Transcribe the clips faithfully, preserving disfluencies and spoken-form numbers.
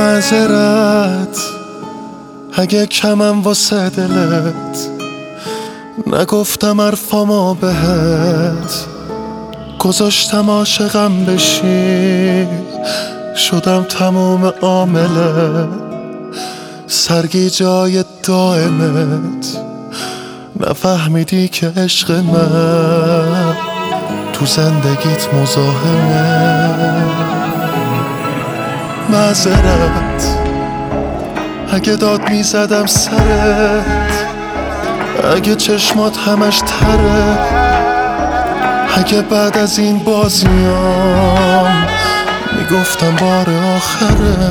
معذرت اگه کمم واسه دلت، نگفتم حرفامو بهت، گذاشتم عاشقم بشی، شدم تموم عامله، سرگی جای دائمت، نفهمیدی که عشق من تو زندگیت مزاحمه. معذرت اگه داد میزدم سرت، اگه چشمات همش تره، اگه بعد از این بازیام میگفتم بار آخره،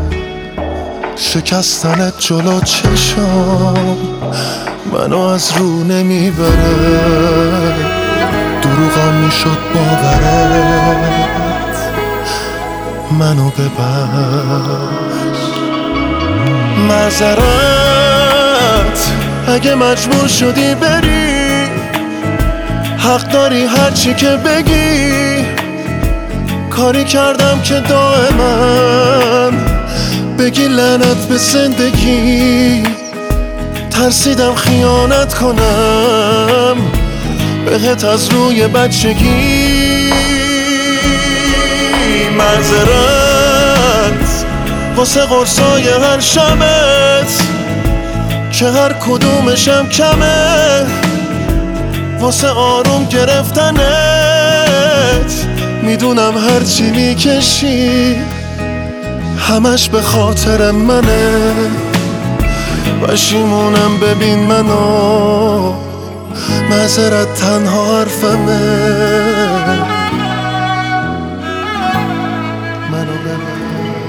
شکستنت جلو چشام منو از رو نمیبره، دروغم میشد باورت، منو ببخش. معذرت اگه مجبور شدی بری، حق داری هرچی که بگی، کاری کردم که دائما بگی لعنت به زندگی، ترسیدم خیانت کنم بهت از روی بچگی. معذرت واسه قرصای هر شبت که هر کدومشم کمه، واسه آروم گرفتنت میدونم هرچی میکشی همش به خاطر منه، پشیمونم ببین منو، معذرت تنها حرفمه، منو ببین.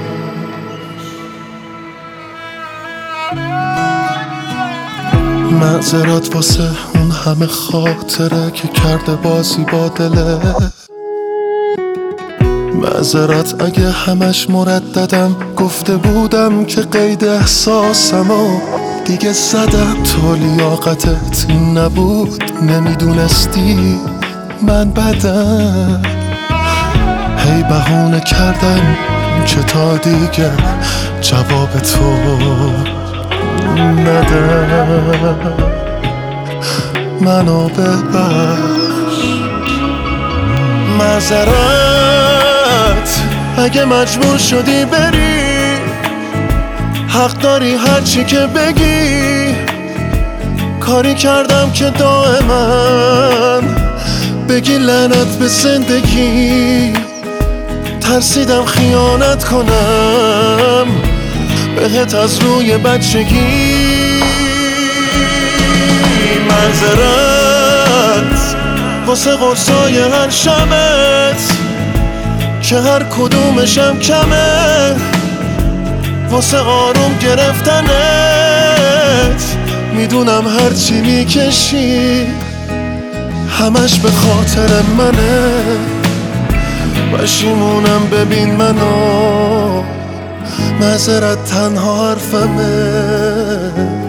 معذرت واسه اون همه خاطره که کرده بازی با دله، معذرت اگه همش مرددم گفته بودم که قید احساسمو دیگه زدم، تو لیاقتت این نبود نمیدونستی من بدم، هی بهونه کردم که تا دیگه جواب تو ندم، منو ببخش. معذرت اگه مجبور شدی بری، حق داری هرچی که بگی، کاری کردم که دائما بگی لعنت به زندگی، ترسیدم خیانت کنم بهت از روی بچگی. معذرت واسه قرصای هر شبت که هر کدومشم کمه، واسه آروم گرفتنت میدونم هرچی میکشی همش به خاطر منه، پشیمونم ببین منو، معذرت تنها حرفمه.